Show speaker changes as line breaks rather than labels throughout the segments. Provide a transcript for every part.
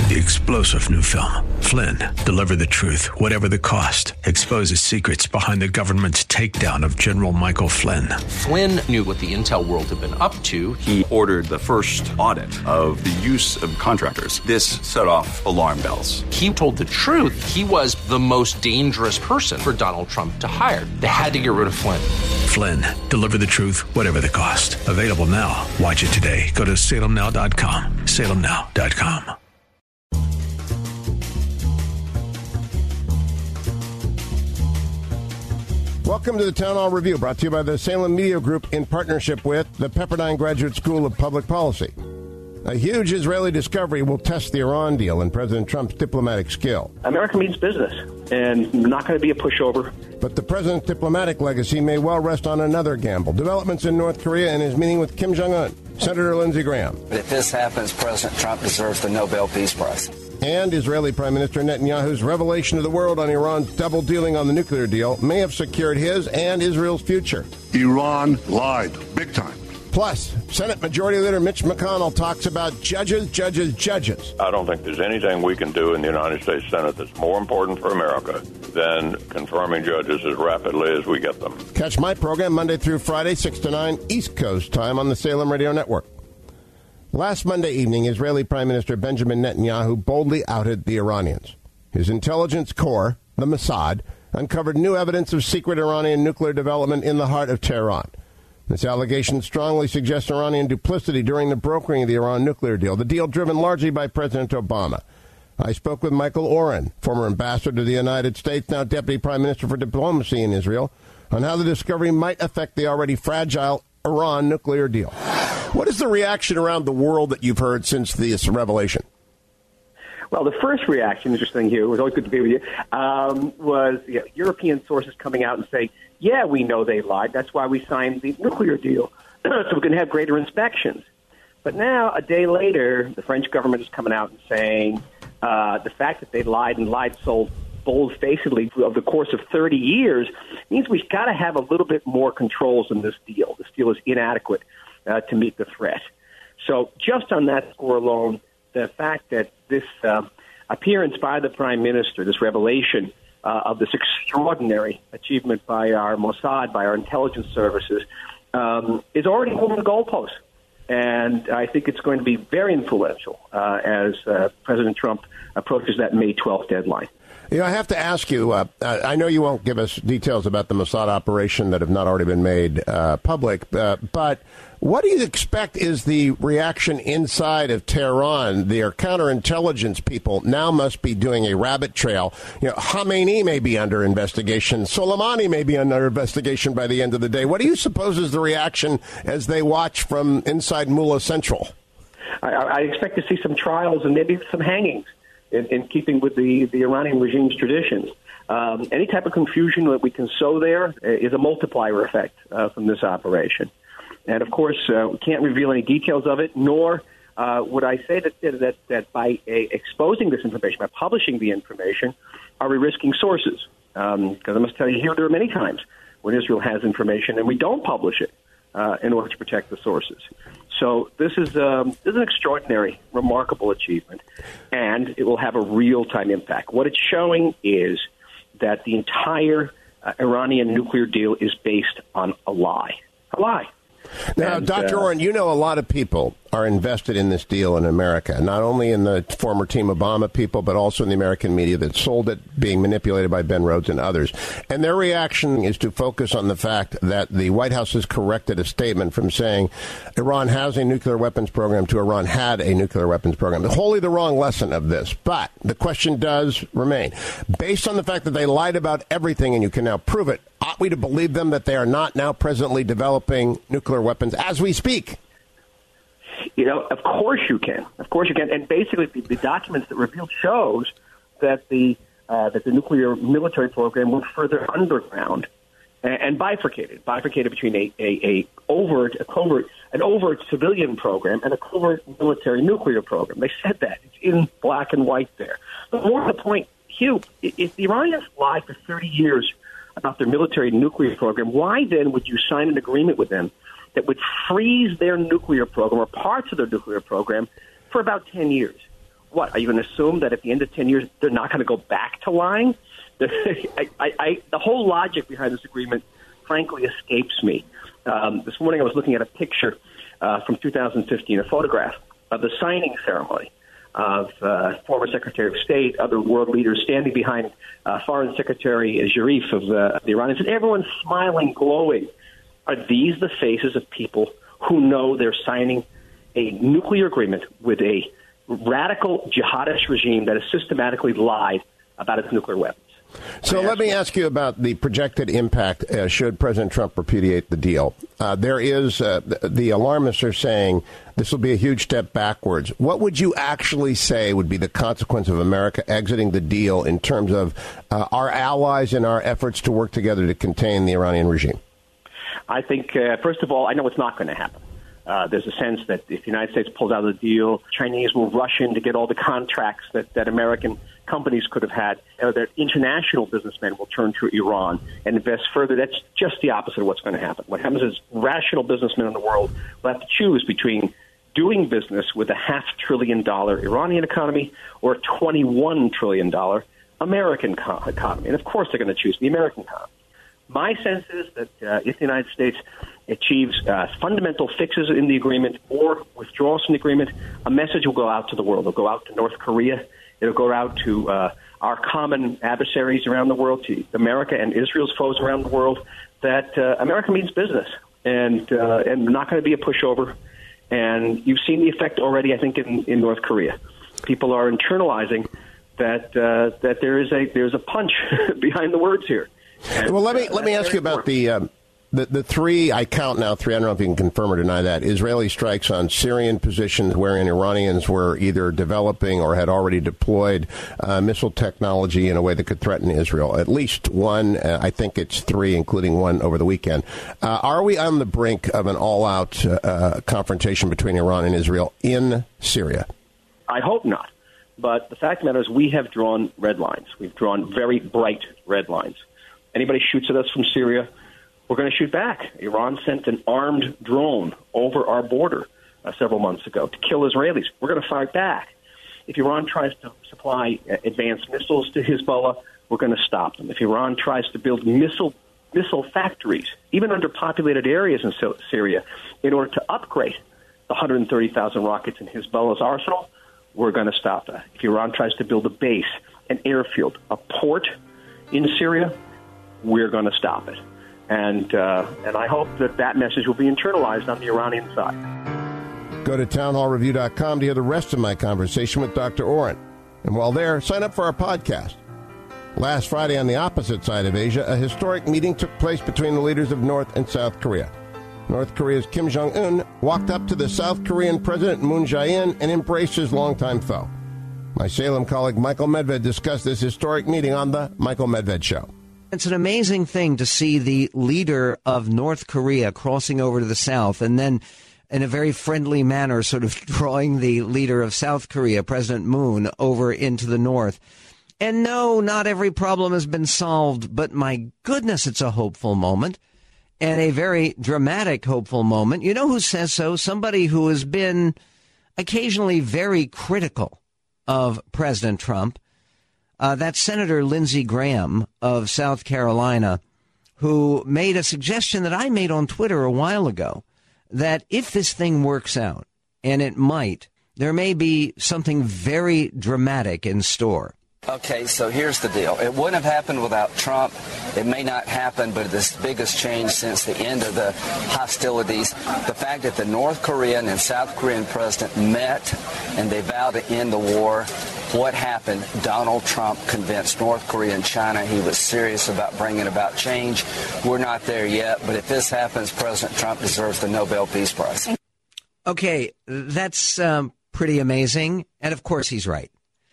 The explosive new film, Flynn, deliver the truth, whatever the cost, exposes secrets behind the government's takedown of General Michael Flynn.
Flynn knew what the intel world had been up to.
He ordered the first audit of the use of contractors. This set off alarm bells.
He told the truth. He was the most dangerous person for Donald Trump to hire. They had to get rid of Flynn.
Flynn, deliver the truth, whatever the cost. Available now. Watch it today. Go to salemnow.com. salemnow.com.
Welcome to the Town Hall Review, brought to you by the Salem Media Group in partnership with the Pepperdine Graduate School of Public Policy. A huge Israeli discovery will test the Iran deal and President Trump's diplomatic skill.
America means business, and not going to be a pushover.
But the president's diplomatic legacy may well rest on another gamble. Developments in North Korea and his meeting with Kim Jong-un. Senator Lindsey Graham.
If this happens, President Trump deserves the Nobel Peace Prize.
And Israeli Prime Minister Netanyahu's revelation to the world on Iran's double dealing on the nuclear deal may have secured his and Israel's future.
Iran lied big time.
Plus, Senate Majority Leader Mitch McConnell talks about judges.
I don't think there's anything we can do in the United States Senate that's more important for America than confirming judges as rapidly as we get them.
Catch my program Monday through Friday, 6 to 9 East Coast time on the Salem Radio Network. Last Monday evening, Israeli Prime Minister Benjamin Netanyahu boldly outed the Iranians. His intelligence corps, the Mossad, uncovered new evidence of secret Iranian nuclear development in the heart of Tehran. This allegation strongly suggests Iranian duplicity during the brokering of the Iran nuclear deal, the deal driven largely by President Obama. I spoke with Michael Oren, former ambassador to the United States, now Deputy Prime Minister for Diplomacy in Israel, on how the discovery might affect the already fragile Iran nuclear deal. What is the reaction around the world that you've heard since this revelation?
Well, the first reaction, interesting here, it was always good to be with you, was European sources coming out and saying, yeah, we know they lied. That's why we signed the nuclear deal, so we can have greater inspections. But now, a day later, the French government is coming out and saying the fact that they lied so bold-facedly over the course of 30 years means we've got to have a little bit more controls in this deal. This deal is inadequate to meet the threat. So just on that score alone, the fact that this appearance by the Prime Minister, this revelation of this extraordinary achievement by our Mossad, by our intelligence services, is already moving the goalposts. And I think it's going to be very influential as President Trump approaches that May 12th deadline.
You know, I have to ask you, I know you won't give us details about the Mossad operation that have not already been made public, but what do you expect is the reaction inside of Tehran? Their counterintelligence people now must be doing a rabbit trail. You know, Khamenei may be under investigation. Soleimani may be under investigation by the end of the day. What do you suppose is the reaction as they watch from inside Mullah Central?
I expect to see some trials and maybe some hangings. In keeping with the Iranian regime's traditions. Any type of confusion that we can sow there is a multiplier effect from this operation. And, of course, we can't reveal any details of it, nor would I say that by exposing this information, by publishing the information, are we risking sources. Because I must tell you here, there are many times when Israel has information and we don't publish it in order to protect the sources. So this is an extraordinary, remarkable achievement, and it will have a real-time impact. What it's showing is that the entire Iranian nuclear deal is based on a lie. A lie.
Now, Dr. Oren, you know a lot of people are invested in this deal in America, not only in the former Team Obama people, but also in the American media that sold it, being manipulated by Ben Rhodes and others. And their reaction is to focus on the fact that the White House has corrected a statement from saying Iran has a nuclear weapons program to Iran had a nuclear weapons program. Wholly the wrong lesson of this. But the question does remain. Based on the fact that they lied about everything and you can now prove it, ought we to believe them that they are not now presently developing nuclear weapons as we speak?
You know, of course you can. Of course you can. And basically, the documents that revealed shows that the nuclear military program went further underground and bifurcated between an overt civilian program and a covert military nuclear program. They said that. It's in black and white there. But more to the point, Hugh, if the Iranians lied for 30 years about their military nuclear program, why then would you sign an agreement with them that would freeze their nuclear program or parts of their nuclear program for about 10 years? what, are you going to assume that at the end of 10 years they're not going to go back to lying? The whole logic behind this agreement, frankly, escapes me. This morning I was looking at a picture from 2015, a photograph of the signing ceremony of former Secretary of State, other world leaders standing behind Foreign Secretary Zarif of the Iranians, and everyone's smiling, glowing. Are these the faces of people who know they're signing a nuclear agreement with a radical jihadist regime that has systematically lied about its nuclear weapons?
So let me ask you about the projected impact should President Trump repudiate the deal. There is, the alarmists are saying this will be a huge step backwards. What would you actually say would be the consequence of America exiting the deal in terms of our allies and our efforts to work together to contain the Iranian regime?
I think, first of all, I know it's not going to happen. There's a sense that if the United States pulls out of the deal, Chinese will rush in to get all the contracts that American companies could have had. Their international businessmen will turn to Iran and invest further. That's just the opposite of what's going to happen. What happens is rational businessmen in the world will have to choose between doing business with a $500 billion Iranian economy or a $21 trillion American economy. And, of course, they're going to choose the American economy. My sense is that if the United States achieves fundamental fixes in the agreement or withdraws from the agreement, a message will go out to the world. It'll go out to North Korea. It'll go out to our common adversaries around the world, to America and Israel's foes around the world, that America means business and not going to be a pushover. And you've seen the effect already, I think, in North Korea. People are internalizing that there's a punch behind the words here. And,
well, let me ask you about the three, I count now three, I don't know if you can confirm or deny that, Israeli strikes on Syrian positions wherein Iranians were either developing or had already deployed missile technology in a way that could threaten Israel. At least one, I think it's three, including one over the weekend. Are we on the brink of an all-out confrontation between Iran and Israel in Syria?
I hope not. But the fact of the matter is we have drawn red lines. We've drawn very bright red lines. Anybody shoots at us from Syria, we're going to shoot back. Iran sent an armed drone over our border several months ago to kill Israelis. We're going to fire back. If Iran tries to supply advanced missiles to Hezbollah, we're going to stop them. If Iran tries to build missile factories, even under populated areas in Syria, in order to upgrade the 130,000 rockets in Hezbollah's arsenal, we're going to stop that. If Iran tries to build a base, an airfield, a port in Syria, we're going to stop it. And I hope that message will be internalized on the Iranian side.
Go to townhallreview.com to hear the rest of my conversation with Dr. Oren. And while there, sign up for our podcast. Last Friday, on the opposite side of Asia, a historic meeting took place between the leaders of North and South Korea. North Korea's Kim Jong-un walked up to the South Korean President Moon Jae-in and embraced his longtime foe. My Salem colleague Michael Medved discussed this historic meeting on The Michael Medved Show.
It's an amazing thing to see the leader of North Korea crossing over to the South and then in a very friendly manner sort of drawing the leader of South Korea, President Moon, over into the North. And no, not every problem has been solved, but my goodness, it's a hopeful moment and a very dramatic hopeful moment. You know who says so? Somebody who has been occasionally very critical of President Trump. That's Senator Lindsey Graham of South Carolina, who made a suggestion that I made on Twitter a while ago, that if this thing works out, and it might, there may be something very dramatic in store.
Okay, so here's the deal. It wouldn't have happened without Trump. It may not happen, but it's the biggest change since the end of the hostilities. The fact that the North Korean and South Korean president met and they vowed to end the war. What happened? Donald Trump convinced North Korea and China he was serious about bringing about change. We're not there yet, but if this happens, President Trump deserves the Nobel Peace Prize.
Okay, that's pretty amazing. And of course, he's right.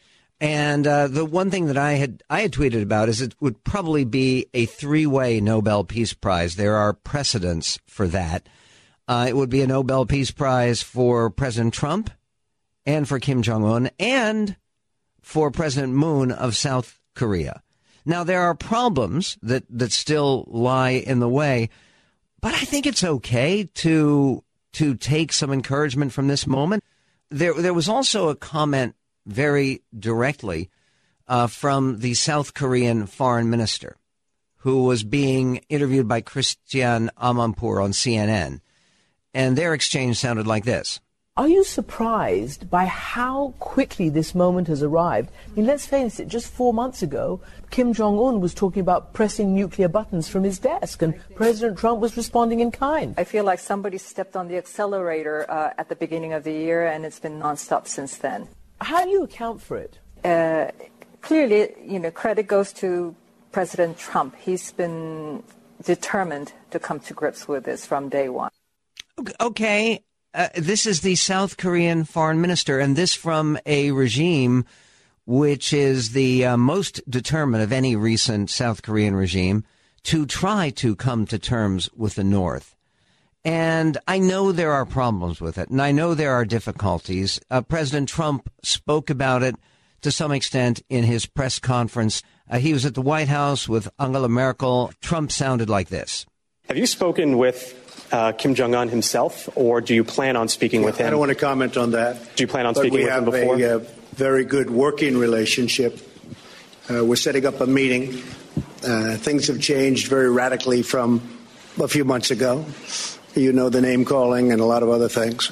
And the one thing that I had tweeted about is it would probably be a three-way Nobel Peace Prize. There are precedents for that. It would be a Nobel Peace Prize for President Trump and for Kim Jong-un and for President Moon of South Korea. Now, there are problems that still lie in the way, but I think it's okay to take some encouragement from this moment. There was also a comment very directly from the South Korean foreign minister, who was being interviewed by Christiane Amanpour on CNN. And their exchange sounded like this.
Are you surprised by how quickly this moment has arrived? I mean, let's face it, just 4 months ago, Kim Jong-un was talking about pressing nuclear buttons from his desk, and President Trump was responding in kind.
I feel like somebody stepped on the accelerator at the beginning of the year, and it's been nonstop since then.
How do you account for it?
Clearly, credit goes to President Trump. He's been determined to come to grips with this from day one.
Okay. This is the South Korean foreign minister, and this from a regime which is the most determined of any recent South Korean regime to try to come to terms with the North. And I know there are problems with it, and I know there are difficulties. President Trump spoke about it to some extent in his press conference. He was at the White House with Angela Merkel. Trump sounded like this.
Have you spoken with Kim Jong-un himself, or do you plan on speaking with him?
I don't want to comment on that.
Do you plan on speaking with him before?
We have a very good working relationship. We're setting up a meeting. Things have changed very radically from a few months ago. You know, the name calling and a lot of other things.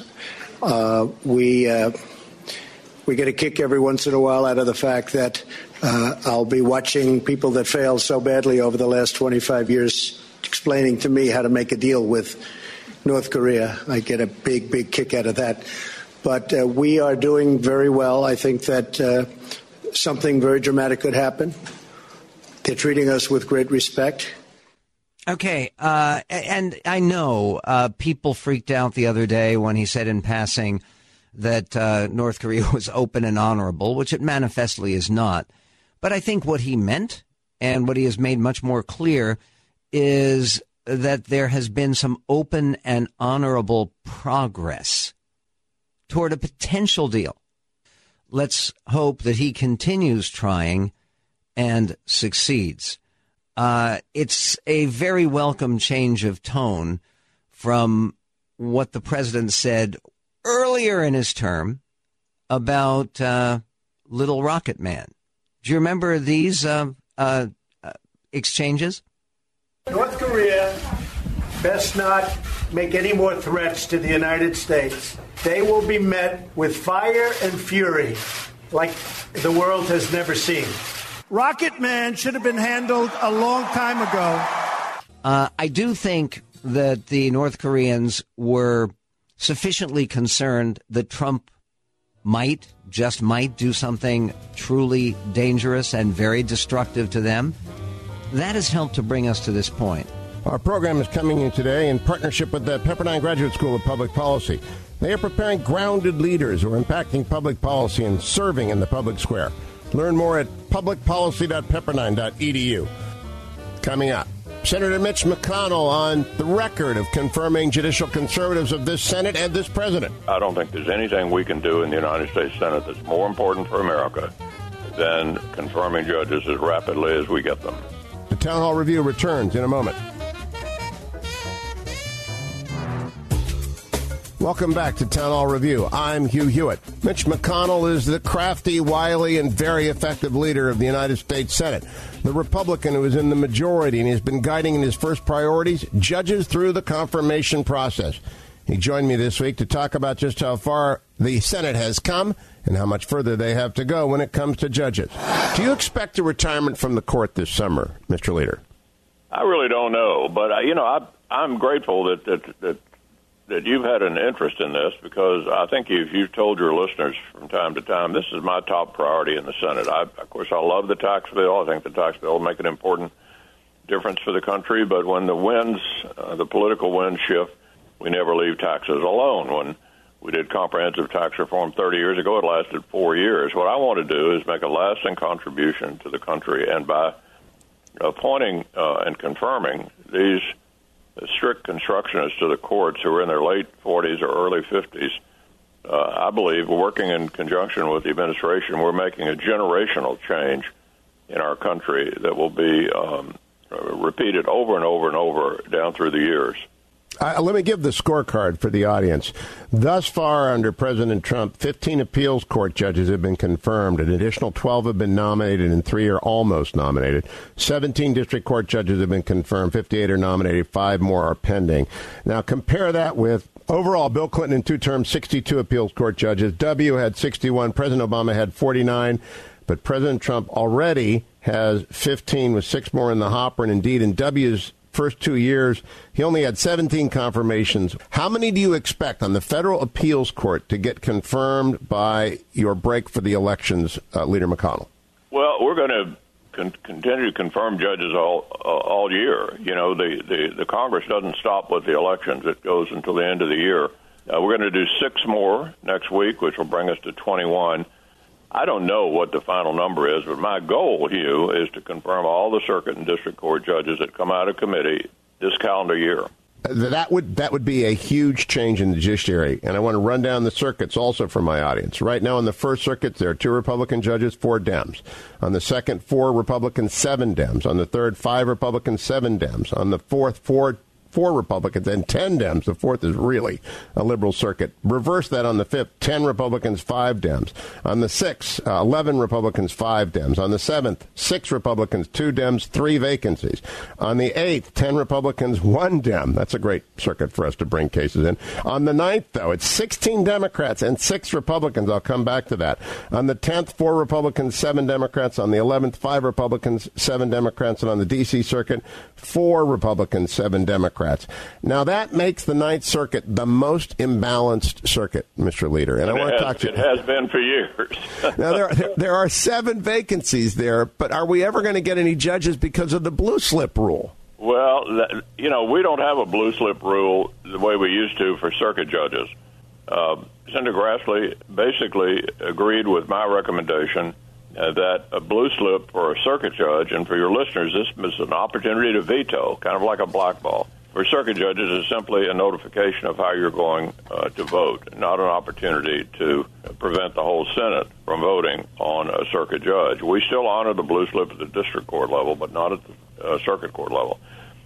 We get a kick every once in a while out of the fact that I'll be watching people that failed so badly over the last 25 years explaining to me how to make a deal with North Korea. I get a big, big kick out of that. But we are doing very well. I think that something very dramatic could happen. They're treating us with great respect.
Okay, and I know people freaked out the other day when he said in passing that North Korea was open and honorable, which it manifestly is not. But I think what he meant, and what he has made much more clear, is that there has been some open and honorable progress toward a potential deal. Let's hope that he continues trying and succeeds. It's a very welcome change of tone from what the president said earlier in his term about Little Rocket Man. Do you remember these exchanges?
North Korea best not make any more threats to the United States. They will be met with fire and fury like the world has never seen. Rocket Man should have been handled a long time ago.
I do think that the North Koreans were sufficiently concerned that Trump just might do something truly dangerous and very destructive to them. That has helped to bring us to this point.
Our program is coming in today in partnership with the Pepperdine Graduate School of Public Policy. They are preparing grounded leaders who are impacting public policy and serving in the public square. Learn more at publicpolicy.pepperdine.edu. Coming up, Senator Mitch McConnell on the record of confirming judicial conservatives of this Senate and this president.
I don't think there's anything we can do in the United States Senate that's more important for America than confirming judges as rapidly as we get them.
The Town Hall Review returns in a moment. Welcome back to Town Hall Review. I'm Hugh Hewitt. Mitch McConnell is the crafty, wily, and very effective leader of the United States Senate. The Republican who is in the majority and has been guiding in his first priorities, judges through the confirmation process. He joined me this week to talk about just how far the Senate has come and how much further they have to go when it comes to judges. Do you expect a retirement from the court this summer, Mr. Leader?
I really don't know, but I'm grateful that you've had an interest in this, because I think you've told your listeners from time to time, this is my top priority in the Senate. Of course, I love the tax bill. I think the tax bill will make an important difference for the country. But when the political winds shift, we never leave taxes alone. When we did comprehensive tax reform 30 years ago, it lasted 4 years. What I want to do is make a lasting contribution to the country, and by appointing and confirming these strict constructionists to the courts who are in their late 40s or early 50s, I believe, working in conjunction with the administration, we're making a generational change in our country that will be repeated over and over and over down through the years.
Let me give the scorecard for the audience. Thus far, under President Trump, 15 appeals court judges have been confirmed. An additional 12 have been nominated, and 3 are almost nominated. 17 district court judges have been confirmed. 58 are nominated. 5 more are pending. Now, compare that with overall, Bill Clinton in 2 terms, 62 appeals court judges. W had 61. President Obama had 49. But President Trump already has 15 with 6 more in the hopper. And indeed, in W's first 2 years, he only had 17 confirmations. How many do you expect on the federal appeals court to get confirmed by your break for the elections, Leader McConnell?
Well, we're going to continue to confirm judges all year. You know, the Congress doesn't stop with the elections. It goes until the end of the year. We're going to do 6 more next week, which will bring us to 21. I don't know what the final number is, but my goal, Hugh, is to confirm all the circuit and district court judges that come out of committee this calendar year.
That would be a huge change in the judiciary, and I want to run down the circuits also for my audience. Right now in the First Circuit, there are 2 Republican judges, 4 Dems. On the second, 4 Republicans, 7 Dems. On the third, 5 Republicans, 7 Dems. On the fourth, 4 Republicans and 10 Dems. The fourth is really a liberal circuit. Reverse that on the fifth, 10 Republicans, 5 Dems. On the sixth, 11 Republicans, 5 Dems. On the seventh, 6 Republicans, 2 Dems, 3 vacancies. On the eighth, 10 Republicans, 1 Dem. That's a great circuit for us to bring cases in. On the ninth, though, it's 16 Democrats and 6 Republicans. I'll come back to that. On the 10th, 4 Republicans, 7 Democrats. On the 11th, 5 Republicans, 7 Democrats. And on the D.C. circuit, 4 Republicans, 7 Democrats. Now, that makes the Ninth Circuit the most imbalanced circuit, Mr. Leader. And I want to talk to you.
It has been for years.
Now, there are 7 vacancies there, but are we ever going to get any judges because of the blue slip rule?
Well, you know, we don't have a blue slip rule the way we used to for circuit judges. Senator Grassley basically agreed with my recommendation that a blue slip for a circuit judge, and for your listeners, this is an opportunity to veto, kind of like a blackball. For circuit judges, is simply a notification of how you're going to vote, not an opportunity to prevent the whole Senate from voting on a circuit judge. We still honor the blue slip at the district court level, but not at the circuit court level.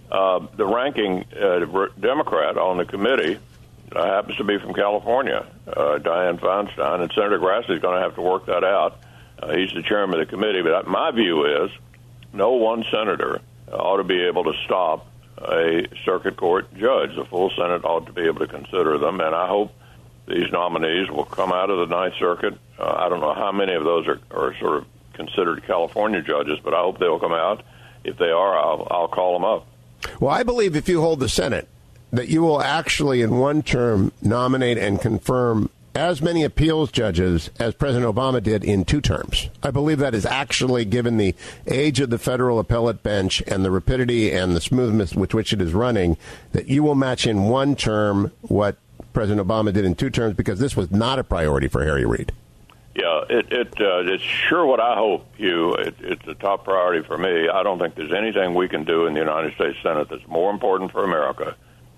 The ranking Democrat on the committee happens to be from California, Dianne Feinstein, and Senator Grassley is going to have to work that out. He's the chairman of the committee, but my view is no one senator ought to be able to stop a circuit court judge. The full Senate ought to be able to consider them, and I hope these nominees will come out of the Ninth Circuit. I don't know how many of those are sort of considered California judges, but I hope they'll come out. If they are, I'll call them up.
Well, I believe if you hold the Senate, that you will actually in one term nominate and confirm as many appeals judges as President Obama did in 2 terms. I believe that is actually, given the age of the federal appellate bench and the rapidity and the smoothness with which it is running, that you will match in 1 term what President Obama did in 2 terms, because this was not a priority for Harry Reid.
Yeah, it's sure what I hope, Hugh. It's a top priority for me. I don't think there's anything we can do in the United States Senate that's more important for America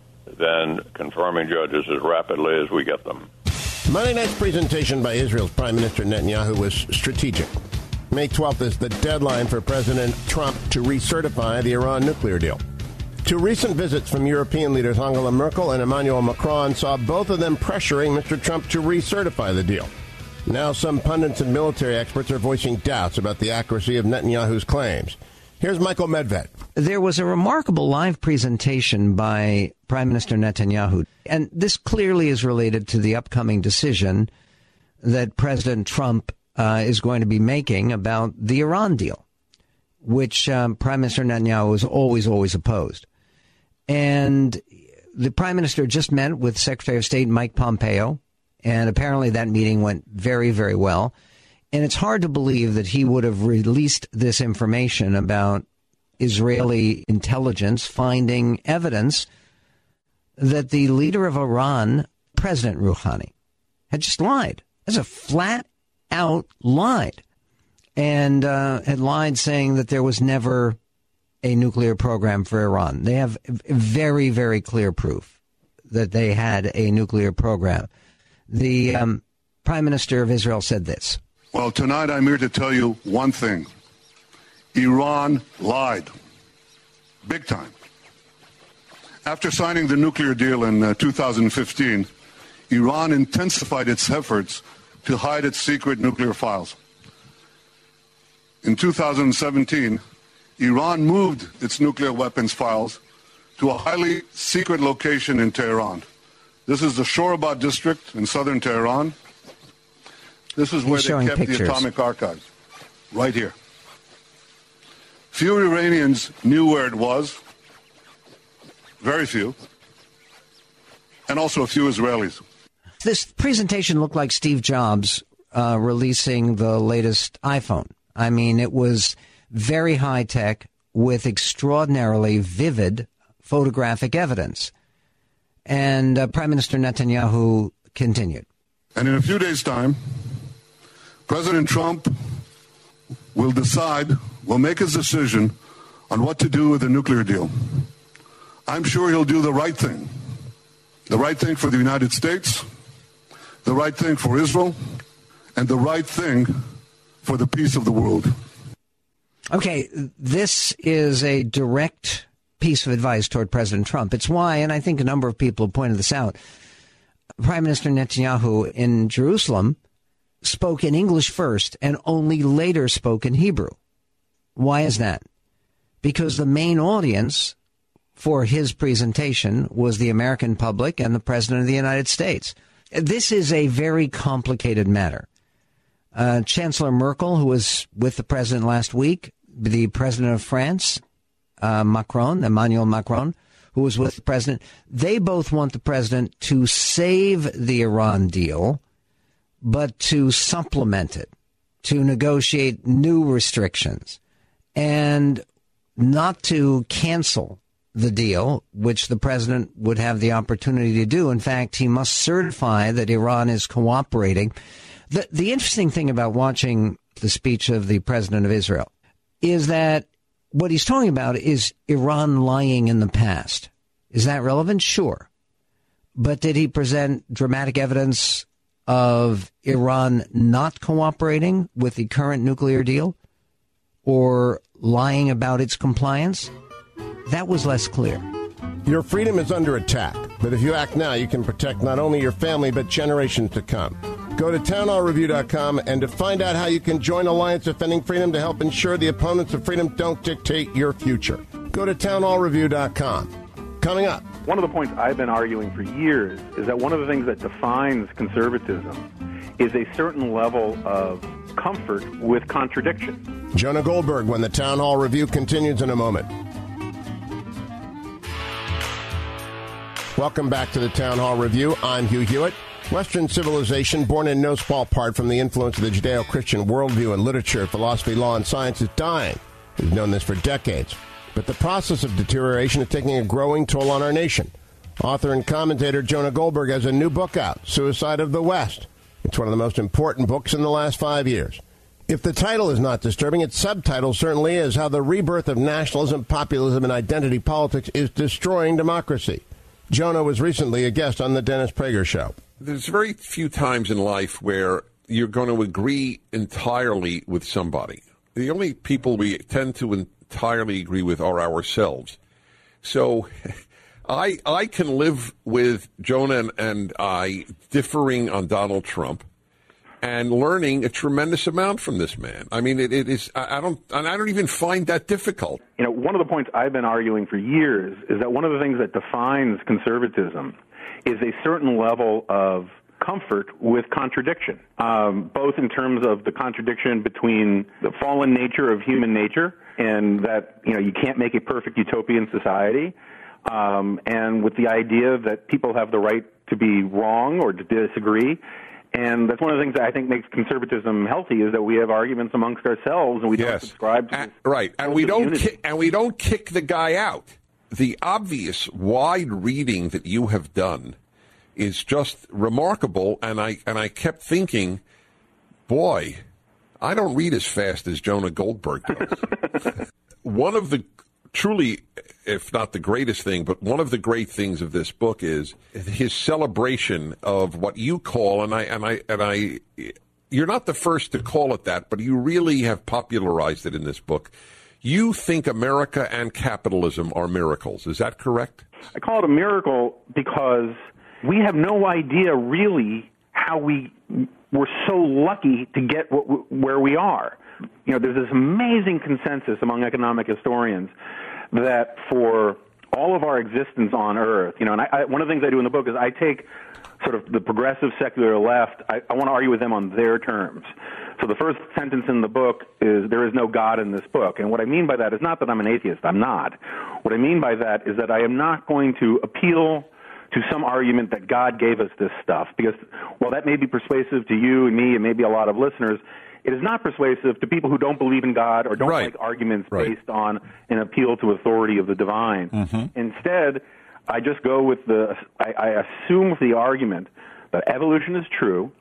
than confirming judges as rapidly as we get them.
Monday night's presentation by Israel's Prime Minister Netanyahu was strategic. May 12th is the deadline for President Trump to recertify the Iran nuclear deal. 2 recent visits from European leaders Angela Merkel and Emmanuel Macron saw both of them pressuring Mr. Trump to recertify the deal. Now some pundits and military experts are voicing doubts about the accuracy of Netanyahu's claims. Here's Michael Medved.
There was a remarkable live presentation by Prime Minister Netanyahu, and this clearly is related to the upcoming decision that President Trump is going to be making about the Iran deal, which Prime Minister Netanyahu has always opposed. And the Prime Minister just met with Secretary of State Mike Pompeo, and apparently that meeting went very, very well. And it's hard to believe that he would have released this information about Israeli intelligence finding evidence that the leader of Iran, President Rouhani, had just lied. That's a flat-out lied. And had lied saying that there was never a nuclear program for Iran. They have very, very clear proof that they had a nuclear program. The Prime Minister of Israel said this.
Well, tonight I'm here to tell you one thing. Iran lied. Big time. After signing the nuclear deal in 2015, Iran intensified its efforts to hide its secret nuclear files. In 2017, Iran moved its nuclear weapons files to a highly secret location in Tehran. This is the Shorabad district in southern Tehran. This is where they kept the atomic archives, right here. Few Iranians knew where it was, very few, and also a few Israelis.
This presentation looked like Steve Jobs releasing the latest iPhone. I mean, it was very high tech with extraordinarily vivid photographic evidence. And Prime Minister Netanyahu continued.
And in a few days' time, President Trump will make his decision on what to do with the nuclear deal. I'm sure he'll do the right thing for the United States, the right thing for Israel, and the right thing for the peace of the world.
Okay, this is a direct piece of advice toward President Trump. It's why, and I think a number of people have pointed this out, Prime Minister Netanyahu in Jerusalem spoke in English first and only later spoke in Hebrew. Why is that? Because the main audience for his presentation was the American public and the President of the United States. This is a very complicated matter. Chancellor Merkel, who was with the president last week, the president of France, Emmanuel Macron, who was with the president, they both want the president to save the Iran deal, but to supplement it, to negotiate new restrictions, and not to cancel the deal, which the president would have the opportunity to do. In fact, he must certify that Iran is cooperating. The interesting thing about watching the speech of the president of Israel is that what he's talking about is Iran lying in the past. Is that relevant? Sure. But did he present dramatic evidence of Iran not cooperating with the current nuclear deal or lying about its compliance? That was less clear.
Your freedom is under attack, but if you act now, you can protect not only your family, but generations to come. Go to townhallreview.com and to find out how you can join Alliance Defending Freedom to help ensure the opponents of freedom don't dictate your future. Go to townhallreview.com. Coming up.
One of the points I've been arguing for years is that one of the things that defines conservatism is a certain level of comfort with contradiction.
Jonah Goldberg, when the Town Hall Review continues in a moment. Welcome back to the Town Hall Review. I'm Hugh Hewitt. Western civilization, born in no small part from the influence of the Judeo-Christian worldview in literature, philosophy, law, and science, is dying. We've known this for decades. But the process of deterioration is taking a growing toll on our nation. Author and commentator Jonah Goldberg has a new book out, Suicide of the West. It's one of the most important books in the last 5 years. If the title is not disturbing, its subtitle certainly is, How the Rebirth of Nationalism, Populism, and Identity Politics is Destroying Democracy. Jonah was recently a guest on the Dennis Prager Show.
There's very few times in life where you're going to agree entirely with somebody. The only people we tend to entirely agree with are ourselves. So I can live with Jonah and I differing on Donald Trump and learning a tremendous amount from this man. I mean, it is. I don't even find that difficult.
You know, one of the points I've been arguing for years is that one of the things that defines conservatism is a certain level of comfort with contradiction, both in terms of the contradiction between the fallen nature of human nature and that, you know, you can't make a perfect utopian society, and with the idea that people have the right to be wrong or to disagree. And that's one of the things that I think makes conservatism healthy is that we have arguments amongst ourselves and we don't subscribe to this.
Right, and we don't kick the guy out. The obvious wide reading that you have done is just remarkable, and I kept thinking, boy, I don't read as fast as Jonah Goldberg does. One of the truly, if not the greatest thing, but one of the great things of this book is his celebration of what you call, and I, you're not the first to call it that, but you really have popularized it in this book. You think America and capitalism are miracles. Is that correct?
I call it a miracle because we have no idea really how we were so lucky to get where we are. You know, there's this amazing consensus among economic historians that for all of our existence on Earth, you know, and one of the things I do in the book is I take sort of the progressive secular left, I want to argue with them on their terms. So the first sentence in the book is, there is no God in this book. And what I mean by that is not that I'm an atheist. I'm not. What I mean by that is that I am not going to appeal to some argument that God gave us this stuff. Because while that may be persuasive to you and me and maybe a lot of listeners, it is not persuasive to people who don't believe in God or don't like arguments based on an appeal to authority of the divine. Mm-hmm. Instead, I just go with I assume the argument that evolution is true,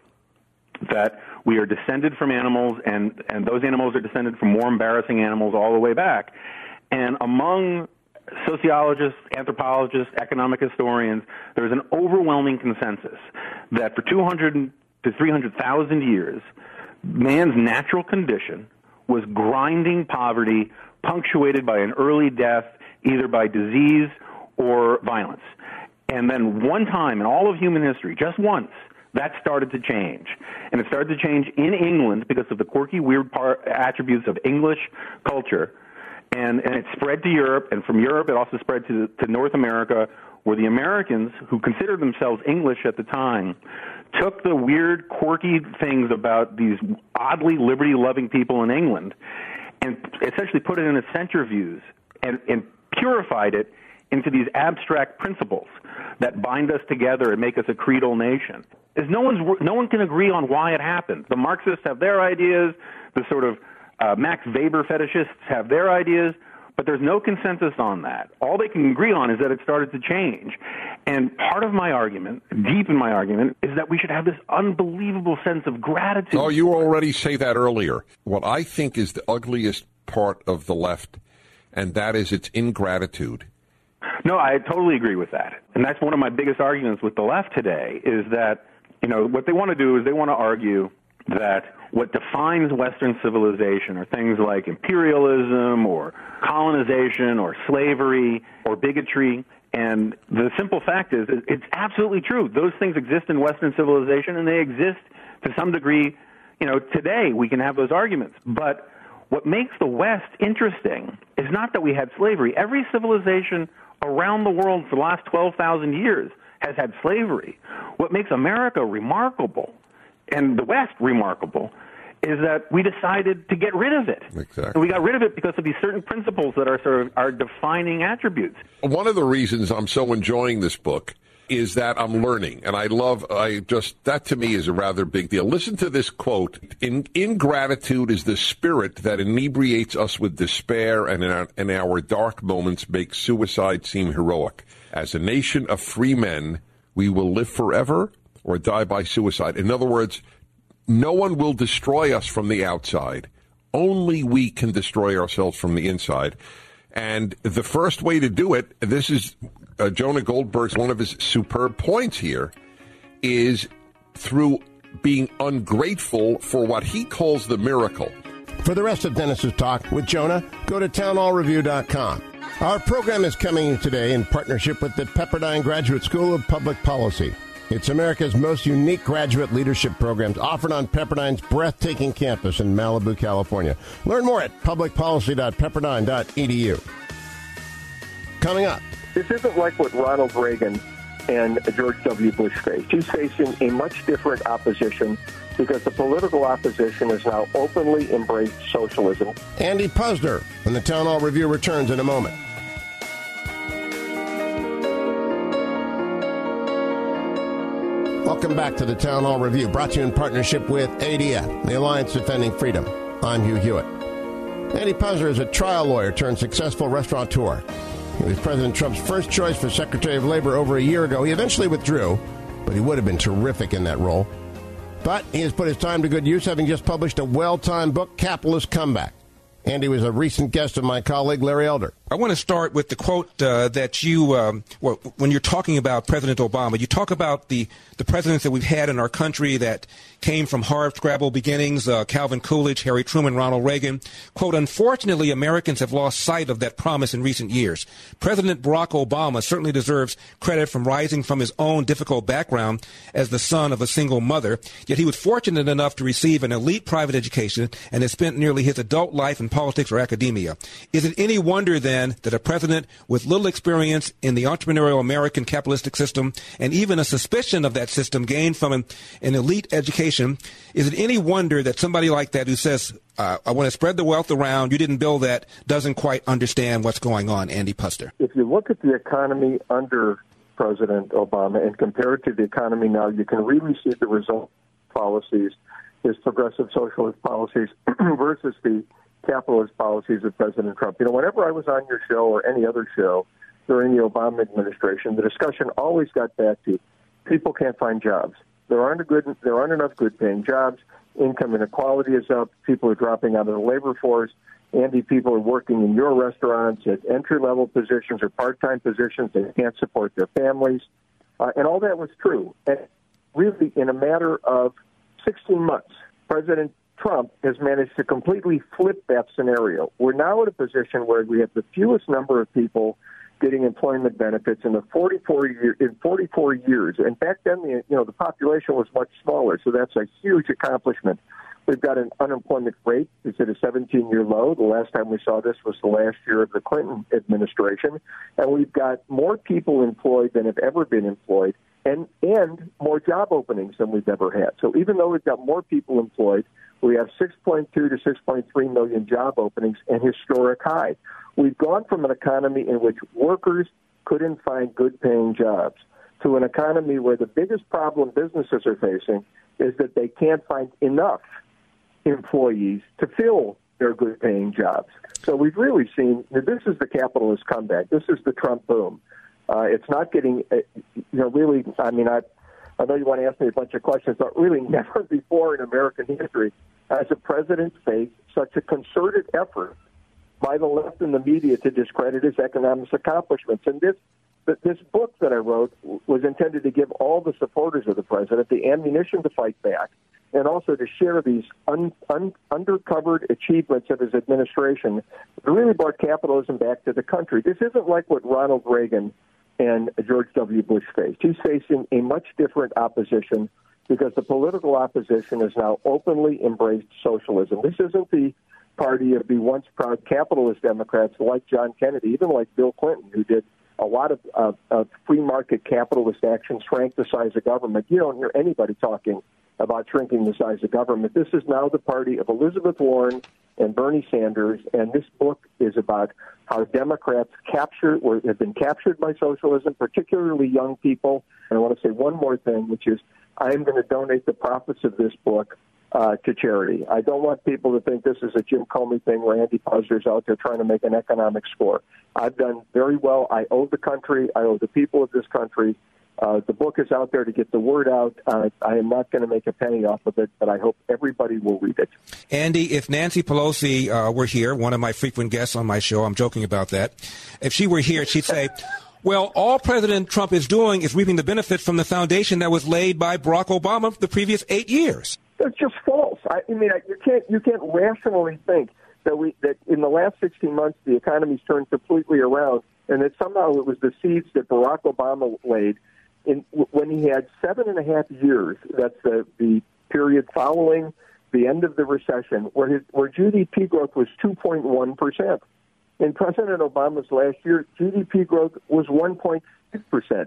that we are descended from animals, and those animals are descended from more embarrassing animals all the way back. And among sociologists, anthropologists, economic historians, there is an overwhelming consensus that for 200 to 300,000 years, man's natural condition was grinding poverty, punctuated by an early death, either by disease or violence. And then one time in all of human history, just once, that started to change. And it started to change in England because of the quirky, weird attributes of English culture. And it spread to Europe, and from Europe it also spread to North America, where the Americans, who considered themselves English at the time, took the weird, quirky things about these oddly liberty-loving people in England and essentially put it in a centrifuge and purified it into these abstract principles that bind us together and make us a creedal nation. No one can agree on why it happened. The Marxists have their ideas, the sort of Max Weber fetishists have their ideas, but there's no consensus on that. All they can agree on is that it started to change. And part of my argument, deep in my argument, is that we should have this unbelievable sense of gratitude.
Oh, you already say that earlier. What I think is the ugliest part of the left, and that is its ingratitude.
No, I totally agree with that. And that's one of my biggest arguments with the left today, is that, you know, what they want to do is they want to argue that what defines Western civilization are things like imperialism or colonization or slavery or bigotry. And the simple fact is, it's absolutely true. Those things exist in Western civilization, and they exist to some degree. You know, today we can have those arguments. But what makes the West interesting is not that we had slavery. Every civilization around the world for the last 12,000 years has had slavery. What makes America remarkable, and the West remarkable, is that we decided to get rid of it.
Exactly.
And we got rid of it because of these certain principles that are sort of our defining attributes.
One of the reasons I'm so enjoying this book is that I'm learning, and that to me is a rather big deal. Listen to this quote: ingratitude is the spirit that inebriates us with despair, and in our dark moments makes suicide seem heroic. As a nation of free men, we will live forever or die by suicide. In other words, no one will destroy us from the outside. Only we can destroy ourselves from the inside. And the first way to do it, this is Jonah Goldberg's one of his superb points here, is through being ungrateful for what he calls the miracle.
For the rest of Dennis's talk with Jonah, go to townhallreview.com. Our program is coming today in partnership with the Pepperdine Graduate School of Public Policy. It's America's most unique graduate leadership programs offered on Pepperdine's breathtaking campus in Malibu, California. Learn more at publicpolicy.pepperdine.edu. Coming up.
This isn't like what Ronald Reagan and George W. Bush faced. He's facing a much different opposition because the political opposition has now openly embraced socialism.
Andy Puzder when the Town Hall Review returns in a moment. Welcome back to the Town Hall Review, brought to you in partnership with ADF, the Alliance Defending Freedom. I'm Hugh Hewitt. Andy Puzder is a trial lawyer turned successful restaurateur. He was President Trump's first choice for Secretary of Labor over a year ago. He eventually withdrew, but he would have been terrific in that role. But he has put his time to good use, having just published a well-timed book, Capitalist Comeback. Andy was a recent guest of my colleague Larry Elder.
I want to start with the quote that you, when you're talking about President Obama, you talk about the presidents that we've had in our country that came from hard-scrabble beginnings, Calvin Coolidge, Harry Truman, Ronald Reagan. Quote, unfortunately, Americans have lost sight of that promise in recent years. President Barack Obama certainly deserves credit from rising from his own difficult background as the son of a single mother, yet he was fortunate enough to receive an elite private education and has spent nearly his adult life in politics or academia. Is it any wonder, then, that a president with little experience in the entrepreneurial American capitalistic system and even a suspicion of that system gained from an elite education, is it any wonder that somebody like that who says, I want to spread the wealth around, you didn't build that, doesn't quite understand what's going on? Andy Puster.
If you look at the economy under President Obama and compare it to the economy now, you can really see the result of policies, his progressive socialist policies versus the capitalist policies of President Trump. You know, whenever I was on your show or any other show during the Obama administration, the discussion always got back to people can't find jobs. There aren't enough good-paying jobs. Income inequality is up. People are dropping out of the labor force. Andy, people are working in your restaurants at entry-level positions or part-time positions. They can't support their families. And all that was true. And really, in a matter of 16 months, President Trump has managed to completely flip that scenario. We're now at a position where we have the fewest number of people getting employment benefits in 44 years. And back then, the population was much smaller, so that's a huge accomplishment. We've got an unemployment rate that's at a 17-year low. The last time we saw this was the last year of the Clinton administration. And we've got more people employed than have ever been employed and more job openings than we've ever had. So even though we've got more people employed, we have 6.2 to 6.3 million job openings, and historic high. We've gone from an economy in which workers couldn't find good-paying jobs to an economy where the biggest problem businesses are facing is that they can't find enough employees to fill their good-paying jobs. So we've really seen this is the capitalist comeback. This is the Trump boom. It's not getting, really, I know you want to ask me a bunch of questions, but really never before in American history has a president faced such a concerted effort by the left and the media to discredit his economic accomplishments. And this book that I wrote was intended to give all the supporters of the president the ammunition to fight back and also to share these undercovered achievements of his administration that really brought capitalism back to the country. This isn't like what Ronald Reagan and George W. Bush faced. He's facing a much different opposition because the political opposition has now openly embraced socialism. This isn't the party of the once proud capitalist Democrats like John Kennedy, even like Bill Clinton, who did a lot of free market capitalist action, shrank the size of government. You don't hear anybody talking about shrinking the size of government. This is now the party of Elizabeth Warren and Bernie Sanders, and this book is about how Democrats have been captured by socialism, particularly young people. And I want to say one more thing, which is I am going to donate the profits of this book to charity. I don't want people to think this is a Jim Comey thing where Andy Puster's out there trying to make an economic score. I've done very well. I owe the country. I owe the people of this country. The book is out there to get the word out. I am not going to make a penny off of it, but I hope everybody will read it.
Andy, if Nancy Pelosi were here, one of my frequent guests on my show, I'm joking about that, if she were here, she'd say, well, all President Trump is doing is reaping the benefits from the foundation that was laid by Barack Obama the previous 8 years.
It's just false. You can't rationally think that in the last 16 months the economy's turned completely around and that somehow it was the seeds that Barack Obama laid when he had 7.5 years. That's the period following the end of the recession, where GDP growth was 2.1%. In President Obama's last year, GDP growth was 1.6%.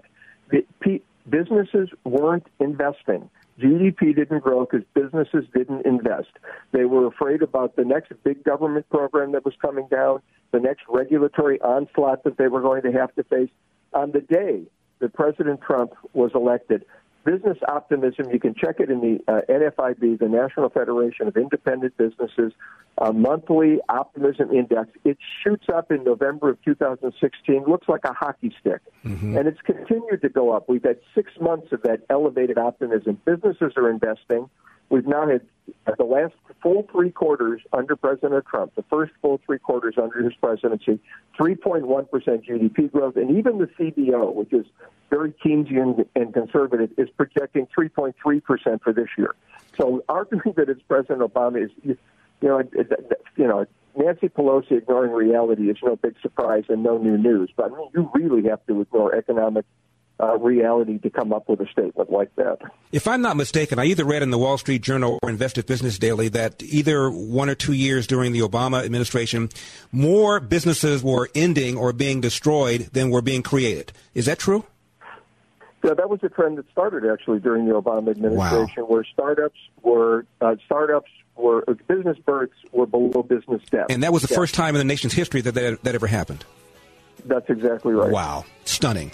Businesses weren't investing. GDP didn't grow because businesses didn't invest. They were afraid about the next big government program that was coming down, the next regulatory onslaught that they were going to have to face. On the day that President Trump was elected, business optimism, you can check it in the NFIB, the National Federation of Independent Businesses, monthly optimism index. It shoots up in November of 2016, looks like a hockey stick. Mm-hmm. And it's continued to go up. We've had 6 months of that elevated optimism. Businesses are investing. we've now had the last full 3 quarters under President Trump, the first full 3 quarters under his presidency, 3.1% GDP growth, and even the CBO, which is very Keynesian and conservative, is projecting 3.3% for this year. So arguing that it's President Obama is, Nancy Pelosi ignoring reality is no big surprise and no new news. But I mean, you really have to ignore economic reality to come up with a statement like that.
If I'm not mistaken, I either read in the Wall Street Journal or Invested Business Daily that either 1 or 2 years during the Obama administration, more businesses were ending or being destroyed than were being created. Is that true?
Yeah, that was a trend that started actually during the Obama administration, where business births were below business deaths.
And that was the first time in the nation's history that ever happened.
That's exactly right.
Wow. Stunning.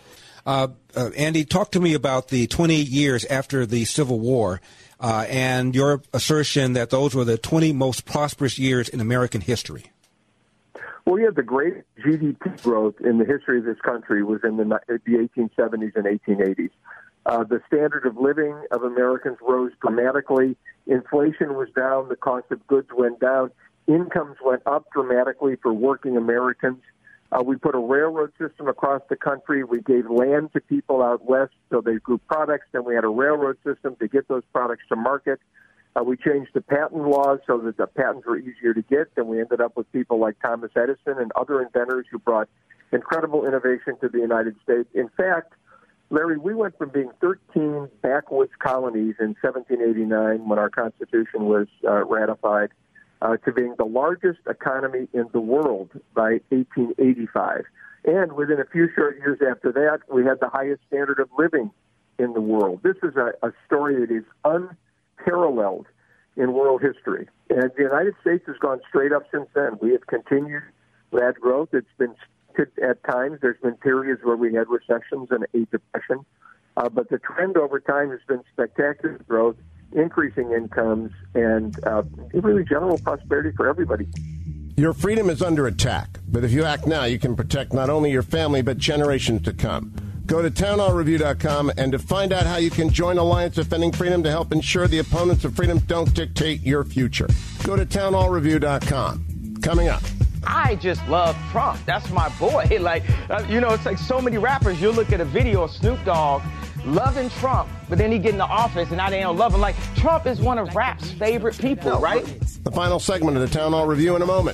Andy, talk to me about the 20 years after the Civil War and your assertion that those were the 20 most prosperous years in American history.
Well, yeah, the great GDP growth in the history of this country was in the 1870s and 1880s. The standard of living of Americans rose dramatically. Inflation was down. The cost of goods went down. Incomes went up dramatically for working Americans. We put a railroad system across the country. We gave land to people out west so they grew products. Then we had a railroad system to get those products to market. We changed the patent laws so that the patents were easier to get. Then we ended up with people like Thomas Edison and other inventors who brought incredible innovation to the United States. In fact, Larry, we went from being 13 backwoods colonies in 1789 when our Constitution was ratified to being the largest economy in the world by 1885. And within a few short years after that, we had the highest standard of living in the world. This is a story that is unparalleled in world history. And the United States has gone straight up since then. We have continued that growth. It's been, at times, there's been periods where we had recessions and a depression. But the trend over time has been spectacular growth, increasing incomes, and really general prosperity for everybody.
Your freedom is under attack, but if you act now, you can protect not only your family, but generations to come. Go to townhallreview.com and to find out how you can join Alliance Defending Freedom to help ensure the opponents of freedom don't dictate your future. Go to townhallreview.com. Coming up.
I just love Trump. That's my boy. It's like so many rappers. You'll look at a video of Snoop Dogg loving Trump, but then he get in the office and now they don't love him. Like, Trump is one of rap's favorite people, right?
The final segment of the Town Hall Review in a moment.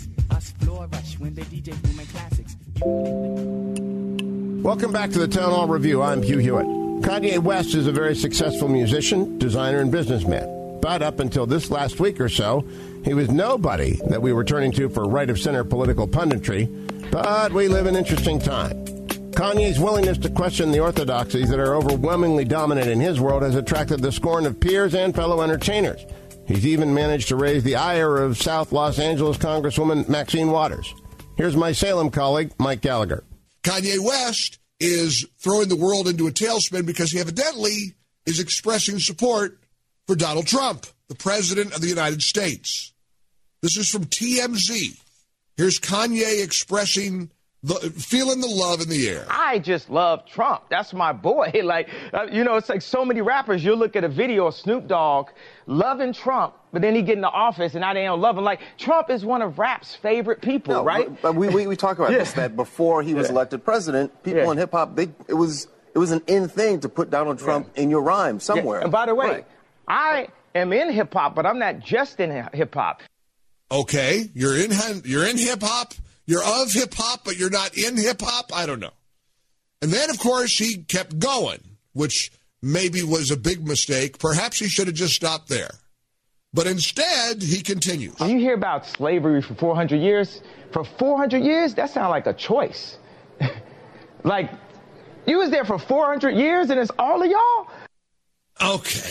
Welcome back to the Town Hall Review. I'm Hugh Hewitt. Kanye West is a very successful musician, designer, and businessman. But up until this last week or so, he was nobody that we were turning to for right-of-center political punditry. But we live in interesting times. Kanye's willingness to question the orthodoxies that are overwhelmingly dominant in his world has attracted the scorn of peers and fellow entertainers. He's even managed to raise the ire of South Los Angeles Congresswoman Maxine Waters. Here's my Salem colleague, Mike Gallagher.
Kanye West is throwing the world into a tailspin because he evidently is expressing support for Donald Trump, the President of the United States. This is from TMZ. Here's Kanye expressing feeling the love in the air.
I just love Trump. That's my boy. It's like so many rappers. You'll look at a video of Snoop Dogg loving Trump, but then he get in the office and now they don't love him. Like, Trump is one of rap's favorite people, right?
But we talk about this, that before he was elected president, people in hip-hop, it was an in thing to put Donald Trump in your rhyme somewhere.
And by the way, I am in hip-hop, but I'm not just in hip-hop.
Okay, you're in hip-hop. You're of hip-hop, but you're not in hip-hop? I don't know. And then, of course, he kept going, which maybe was a big mistake. Perhaps he should have just stopped there. But instead, he continues.
When you hear about slavery for 400 years, for 400 years, that sounds like a choice. Like, you was there for 400 years and it's all of y'all?
Okay.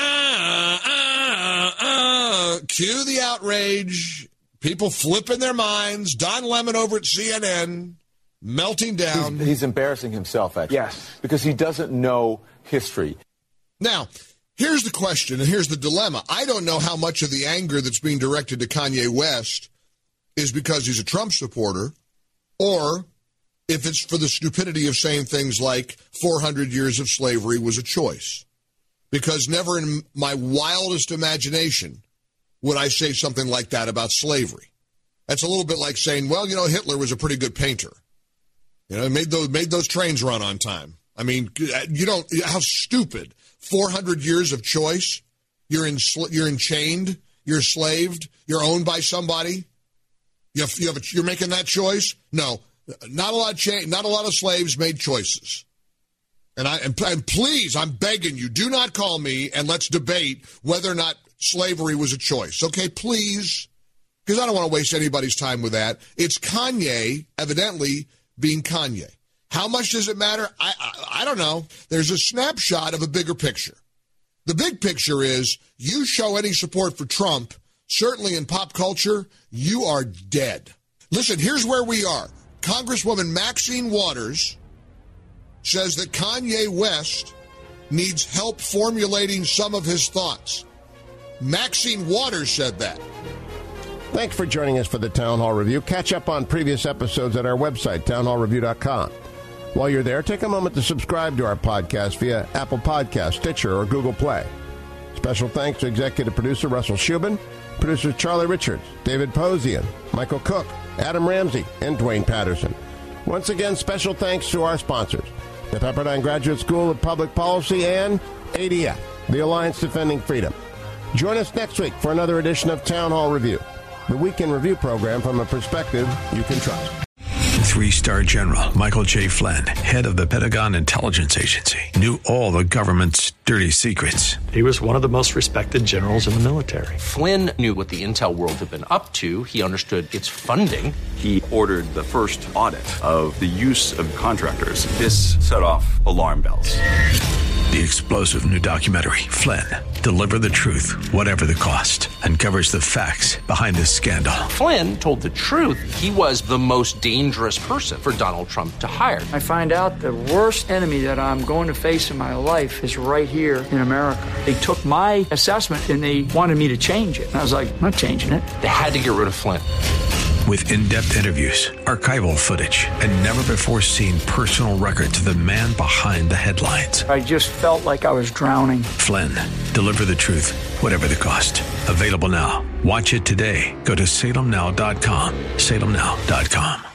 Cue the outrage. People flipping their minds. Don Lemon over at CNN melting down.
He's embarrassing himself, actually.
Yes.
Because he doesn't know history.
Now, here's the question, and here's the dilemma. I don't know how much of the anger that's being directed to Kanye West is because he's a Trump supporter, or if it's for the stupidity of saying things like 400 years of slavery was a choice. because never in my wildest imagination would I say something like that about slavery. That's a little bit like saying, well, Hitler was a pretty good painter. Made those trains run on time. I mean, how stupid. 400 years of choice. You're enchained. You're enslaved. You're owned by somebody. You're making that choice? No, not a lot of slaves made choices. And please, I'm begging you, do not call me and let's debate whether or not slavery was a choice. Okay, please, because I don't want to waste anybody's time with that. It's Kanye, evidently, being Kanye. How much does it matter? I don't know. There's a snapshot of a bigger picture. The big picture is you show any support for Trump, certainly in pop culture, you are dead. Listen, here's where we are. Congresswoman Maxine Waters says that Kanye West needs help formulating some of his thoughts. Maxine Waters said that.
Thanks for joining us for the Town Hall Review. Catch up on previous episodes at our website, townhallreview.com. While you're there, take a moment to subscribe to our podcast via Apple Podcasts, Stitcher, or Google Play. Special thanks to executive producer Russell Shubin, producers Charlie Richards, David Posian, Michael Cook, Adam Ramsey, and Dwayne Patterson. Once again, special thanks to our sponsors, the Pepperdine Graduate School of Public Policy and ADF, the Alliance Defending Freedom. Join us next week for another edition of Town Hall Review, the weekend review program from a perspective you can trust.
3-star General Michael J. Flynn, head of the Pentagon Intelligence Agency, knew all the government's dirty secrets.
He was one of the most respected generals in the military.
Flynn knew what the intel world had been up to. He understood its funding.
He ordered the first audit of the use of contractors. This set off alarm bells.
The explosive new documentary, Flynn, Deliver the Truth, Whatever the Cost, uncovers the facts behind this scandal.
Flynn told the truth. He was the most dangerous person for Donald Trump to hire.
I find out the worst enemy that I'm going to face in my life is right here in America. They took my assessment and they wanted me to change it. And I was like, I'm not changing it.
They had to get rid of Flynn.
With in-depth interviews, archival footage, and never-before-seen personal records of the man behind the headlines.
I just felt like I was drowning.
Flynn, Deliver the Truth, Whatever the Cost. Available now. Watch it today. Go to salemnow.com. salemnow.com.